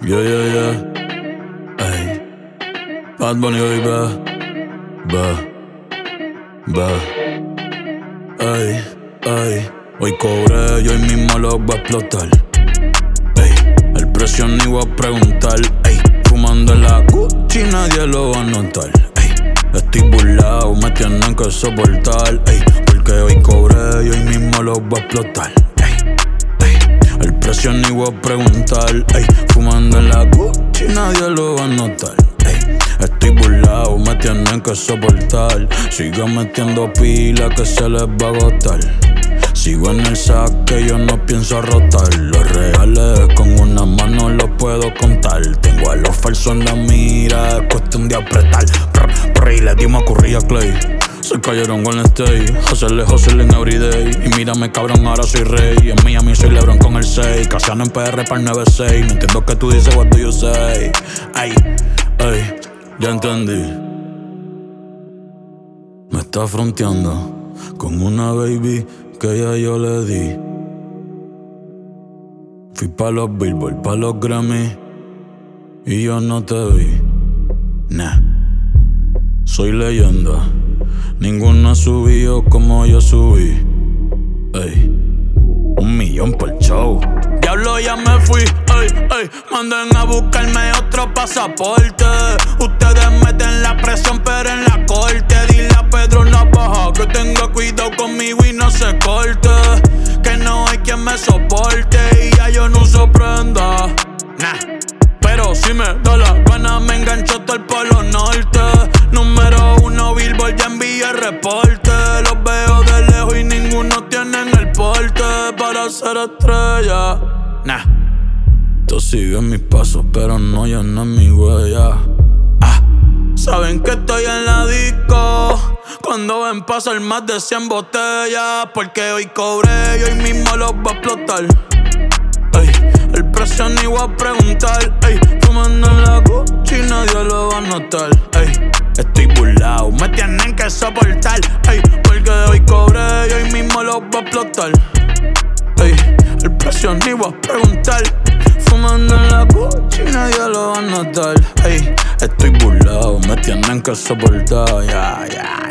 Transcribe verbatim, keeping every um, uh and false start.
Yeah, yeah, yeah. Ey. Bad Bunny, baby. Ba, ba. Ey, ey. Hoy cobré y hoy mismo lo voy a explotar. Ey. El precio ni voy a preguntar. Ey. Fumando en la Gucci, nadie lo va a notar. Ey. Estoy burlado, me tienen que soportar. Ey. Porque hoy cobré y hoy mismo lo voy a explotar. El precio ni voy a preguntar, ey. Fumando en la Gucci, nadie lo va a notar, ey. Estoy burlado, me tienen que soportar. Sigo metiendo pila que se les va a agotar. Sigo en el saque, yo no pienso rotar. Los reales con una mano los puedo contar. Tengo a los falsos en la mira, es cuestión de apretar. Prr, prr, y le dimos a Curry a Clay. Se cayeron con el stay, hacerle hustling everyday. Y mírame cabrón, ahora soy rey. En Miami soy LeBron con el seis. Casiano en P R para el nueve seis. No entiendo que tú dices, what do you say? Ay, ay, ya entendí. Me está fronteando con una baby que ya yo le di. Fui pa' los Billboard, pa' los Grammy y yo no te vi. Nah, soy leyenda. Ninguno ha subido como yo subí. Ey, un millón por show. Diablo, ya me fui, ey, ey. Manden a buscarme otro pasaporte. Ustedes meten la presión, pero en la corte. Dile a Pedro Navaja que tenga cuidado conmigo y no se corte. Que no hay quien me soporte y ya yo no uso prenda. Nah, pero si me da la gana me engancho todo el Polo Norte. Número uno Billboard, ya envié reporte. Los veo de lejos y ninguno tienen el porte para ser estrella. Nah, tú sigues mis pasos, pero no llenas mi huella. Ah, saben que estoy en la disco cuando ven pasar más de cien botellas. Porque hoy cobré y hoy mismo los voy a explotar. Ey, el precio ni voy a preguntar. Ey, fumando en la Gucci, nadie lo va a notar. Ey, estoy burlado, me tienen que soportar. Ey, porque hoy cobré y hoy mismo los voy a explotar. Ey, el precio ni voy a preguntar. Fumando en la Gucci, nadie lo va a notar. Ey, estoy burlado, me tienen que soportar. Ya, yeah, ya. Yeah.